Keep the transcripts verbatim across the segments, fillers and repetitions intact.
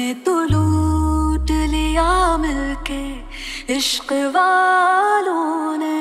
हमें तो लूट लिया मिलके इश्क वालों ने।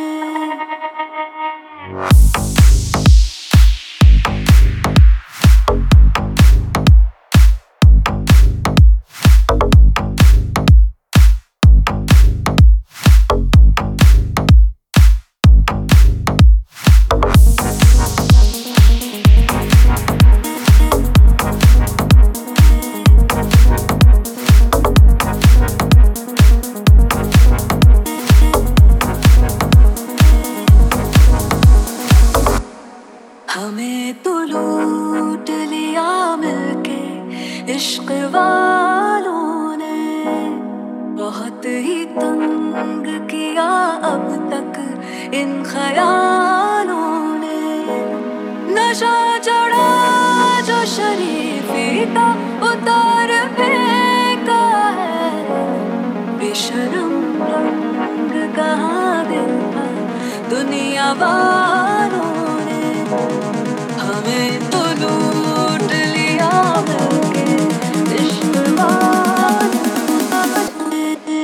हमें तो लूट लिया मिलके इश्क वालों ने। बहुत ही तंग किया अब तक इन ख्यालों ने। नशा चढ़ा जो शरीफी का उतार फेंका है। बेशर्म रंग कहाँ दिल था दुनिया वालों ने। हमें तो लूट लिया मिलके इश्क वालों ने।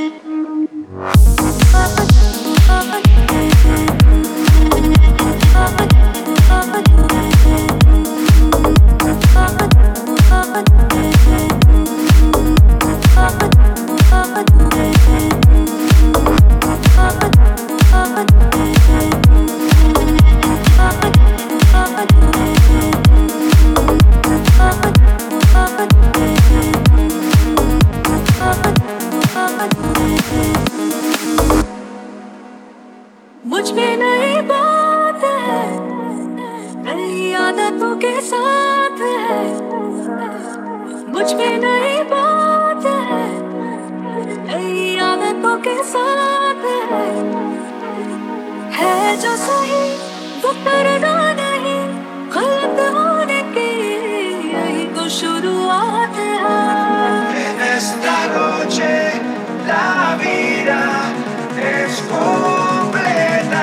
मुझ में नई बात है, नई आदतों के साथ है। मुझ में नई बात है, नई आदतों के साथ है। है जो सही वो करना नहीं, गलत होने की यही तो शुरुआत है। En esta noche la vida es completa.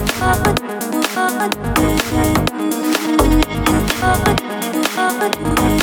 Thank you.